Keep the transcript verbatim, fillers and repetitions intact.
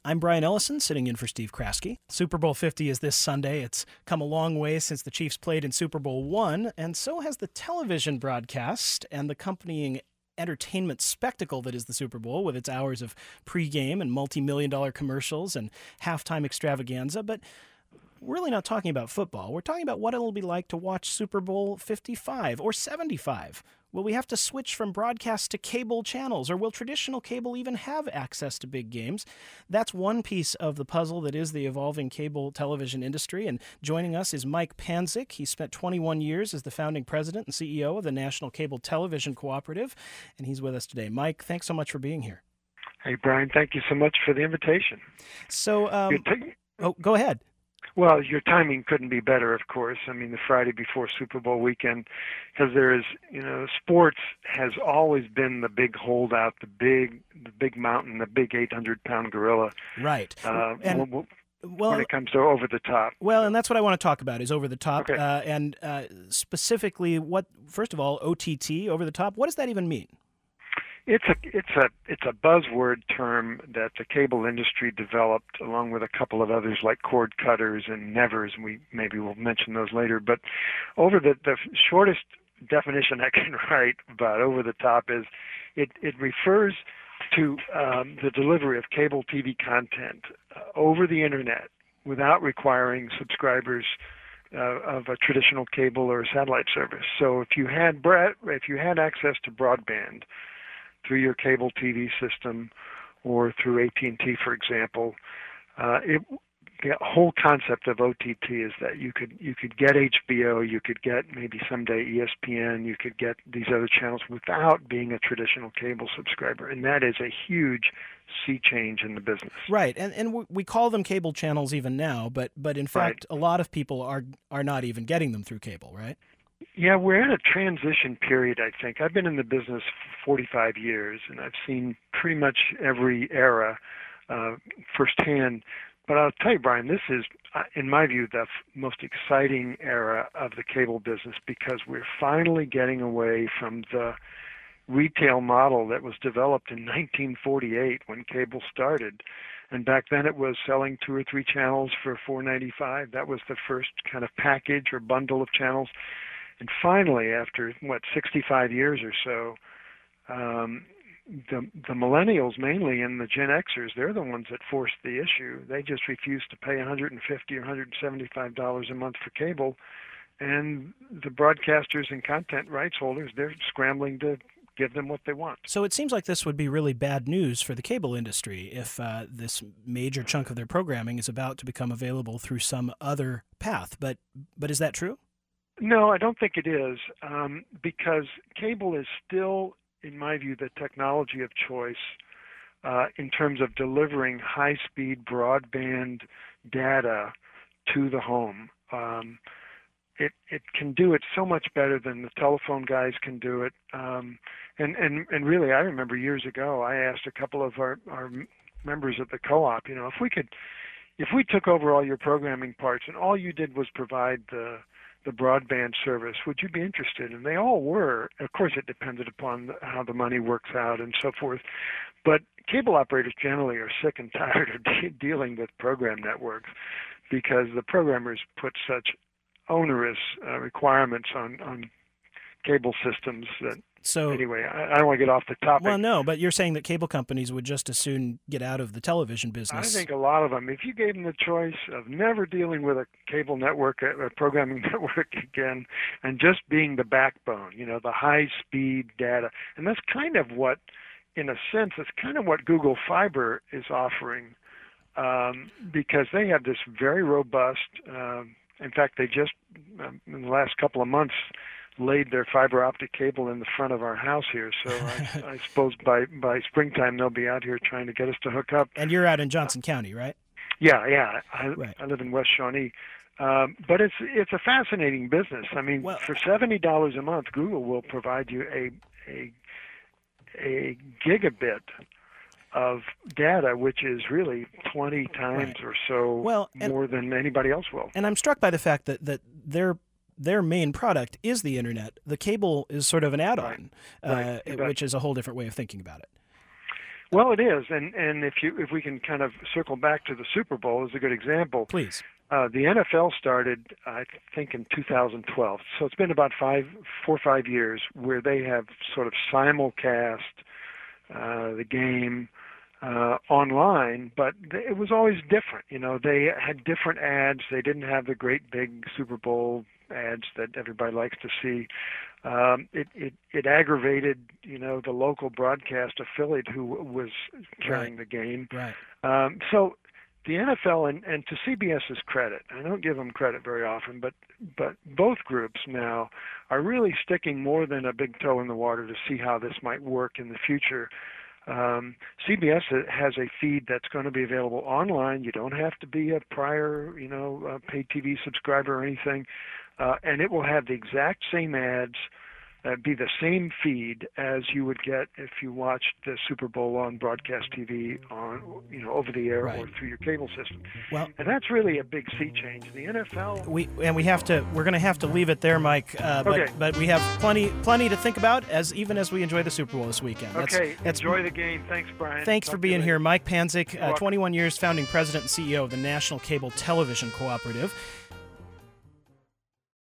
I'm Brian Ellison, sitting in for Steve Kraske. Super Bowl fifty is this Sunday. It's come a long way since the Chiefs played in Super Bowl one, and so has the television broadcast and the accompanying entertainment spectacle that is the Super Bowl, with its hours of pregame and multi-million dollar commercials and halftime extravaganza. But we're really not talking about football. We're talking about what it'll be like to watch Super Bowl fifty-five or seventy-five. Will we have to switch from broadcast to cable channels, or will traditional cable even have access to big games? That's one piece of the puzzle that is the evolving cable television industry. And joining us is Mike Panzik. He spent twenty-one years as the founding president and C E O of the National Cable Television Cooperative, and he's with us today. Mike, thanks so much for being here. Hey, Brian, thank you so much for the invitation. So, um, t- oh, go ahead. Well, your timing couldn't be better, of course. I mean, the Friday before Super Bowl weekend, because there is, you know, sports has always been the big holdout, the big, the big mountain, the big eight hundred pound gorilla. Right. Uh, and, when, well, when it comes to over the top. Well, and that's what I want to talk about is over the top, okay. uh, and uh, specifically, what? First of all, O T T, over the top. What does that even mean? It's a it's a it's a buzzword term that the cable industry developed, along with a couple of others like cord cutters and nevers, and we maybe we'll mention those later. But over the the shortest definition I can write about over the top is it it refers to um, the delivery of cable T V content uh, over the internet without requiring subscribers uh, of a traditional cable or satellite service. So if you had bre- if you had access to broadband through your cable T V system or through A T and T, for example, uh, it, the whole concept of O T T is that you could you could get H B O, you could get maybe someday E S P N, you could get these other channels without being a traditional cable subscriber, and that is a huge sea change in the business. Right, and and we call them cable channels even now, but but in fact, right. a lot of people are are not even getting them through cable, right? Yeah, we're in a transition period, I think. I've been in the business for forty-five years, and I've seen pretty much every era uh, firsthand. But I'll tell you, Brian, this is, in my view, the f- most exciting era of the cable business, because we're finally getting away from the retail model that was developed in nineteen forty-eight when cable started. And back then it was selling two or three channels for four dollars and ninety-five cents. That was the first kind of package or bundle of channels. And finally, after, what, sixty-five years or so, um, the, the millennials mainly and the Gen Xers, they're the ones that forced the issue. They just refused to pay one hundred fifty dollars or one hundred seventy-five dollars a month for cable. And the broadcasters and content rights holders, they're scrambling to give them what they want. So it seems like this would be really bad news for the cable industry if uh, this major chunk of their programming is about to become available through some other path. But but is that true? No, I don't think it is, um, because cable is still, in my view, the technology of choice uh, in terms of delivering high-speed broadband data to the home. Um, it it can do it so much better than the telephone guys can do it. Um, and, and, and really, I remember years ago, I asked a couple of our, our members of the co-op, you know, if we could, if we took over all your programming parts and all you did was provide the the broadband service, would you be interested? And they all were. Of course, it depended upon how the money works out and so forth. But cable operators generally are sick and tired of de- dealing with program networks, because the programmers put such onerous uh, requirements on, on cable systems that, so, anyway, I, I don't want to get off the topic. Well, no, but you're saying that cable companies would just as soon get out of the television business. I think a lot of them, if you gave them the choice of never dealing with a cable network, a programming network again, and just being the backbone, you know, the high-speed data. And that's kind of what, in a sense, it's kind of what Google Fiber is offering, um, because they have this very robust, um, in fact, they just, um, in the last couple of months, laid their fiber optic cable in the front of our house here. So I, I suppose by, by springtime they'll be out here trying to get us to hook up. And you're out in Johnson County, right? Yeah, yeah. I, right. I live in West Shawnee. Um, but it's it's a fascinating business. I mean, well, for seventy dollars a month, Google will provide you a a a gigabit of data, which is really twenty times right. or so well, and, more than anybody else will. And I'm struck by the fact that, that they're their main product is the internet. The cable is sort of an add-on, right. uh, Right. which is a whole different way of thinking about it. Well, it is, and and if you if we can kind of circle back to the Super Bowl as a good example. Please. Uh, the N F L started, I think, in two thousand twelve. So it's been about five, four or five years where they have sort of simulcast uh, the game uh, online, but it was always different. You know, they had different ads. They didn't have the great big Super Bowl ads that everybody likes to see. Um, it, it it aggravated, you know, the local broadcast affiliate who was carrying Right. the game. Right. Um, so the N F L, and, and to CBS's credit, I don't give them credit very often, but but both groups now are really sticking more than a big toe in the water to see how this might work in the future. Um, C B S has a feed that's going to be available online. You don't have to be a prior, you know, uh, paid T V subscriber or anything, uh, and it will have the exact same ads, uh, be the same feed as you would get if you watched the Super Bowl on broadcast T V, on, you know, over the air Right. or through your cable system. Well, And that's really a big sea change. The N F L. we and we have to. We're going to have to leave it there, Mike. Uh, but Okay. but we have plenty plenty to think about as even as we enjoy the Super Bowl this weekend. That's, Okay, that's, enjoy the game. Thanks, Brian. Thanks Talk for to you being later. here, Mike Panzik, uh, welcome. twenty-one years founding president and C E O of the National Cable Television Cooperative.